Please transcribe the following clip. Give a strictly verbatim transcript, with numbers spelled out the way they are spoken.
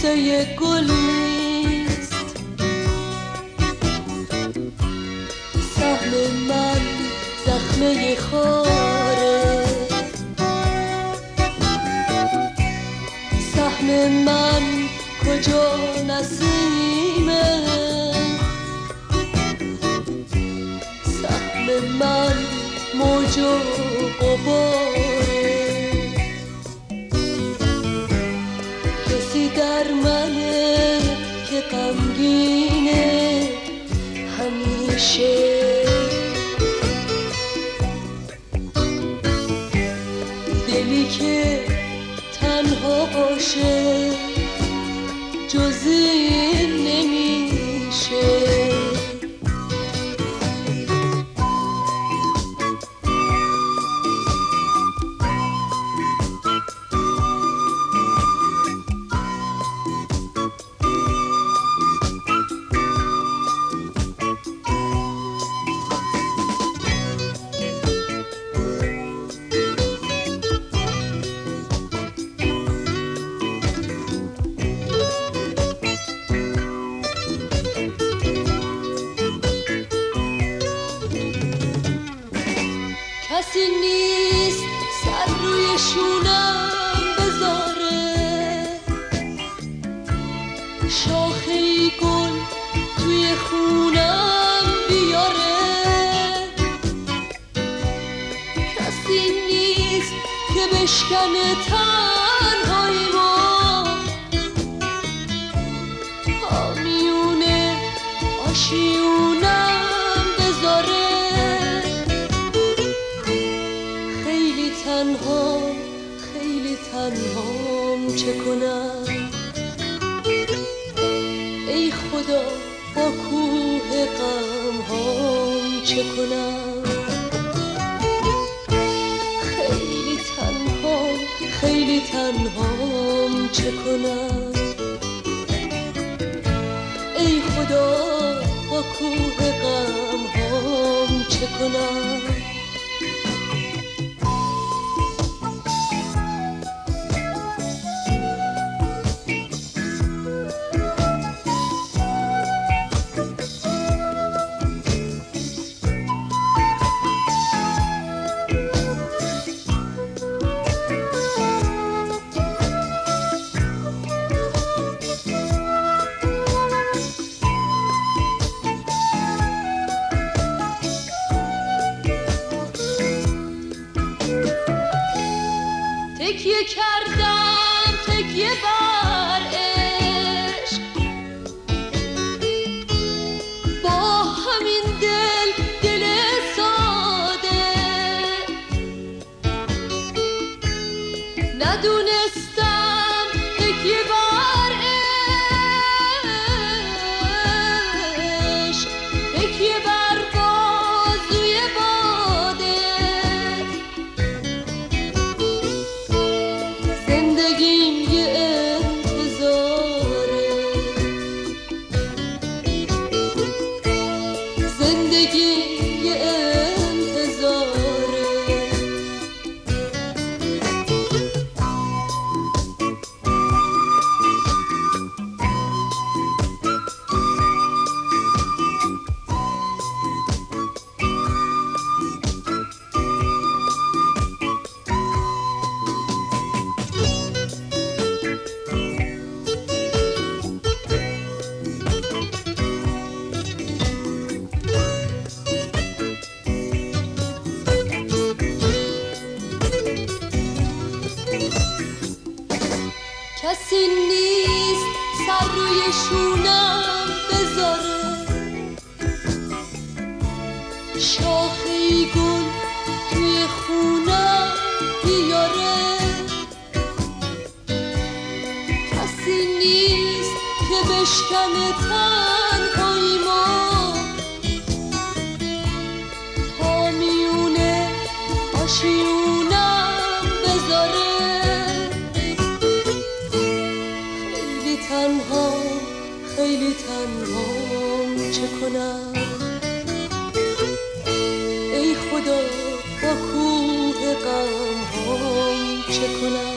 بوسه گل نیست، سهم من زخمه خاره، سهم من کجا نسیمه، سهم من موج و غباره. کسی در منه که غمگینه همیشه، دلی که تنها باشه جز این نمیشه. کسی نیست سر روی شونم بذاره، شاخه گل توی خونم بیاره. کسی نیست که بشکنه تنهاییمو، آمیونه آشیونم بذاره. تنها خیلی تنهام چه کنم، ای خدا با کوه غمهام چه کنم. خیلی تنهام خیلی تنهام چه کنم، ای خدا با کوه غمهام چه کنم. تکیه کردم تکیه بر عشق، با همین دل دل ساده. ندونستم تکیه بر عشق، تکیه بر بازوی باده. زندگیم یه انتظاره، زندگیم یه انتظاره. کسی نیست سر روی شونم بذاره، شاخه گل توی خونم بیاره. کسی نیست که بشکنه تنهاییمو، تا میونه آشیونم بذاره. تنها خیلی تنهام چه کنم، ای خدا با کوه غمهام چه کنم.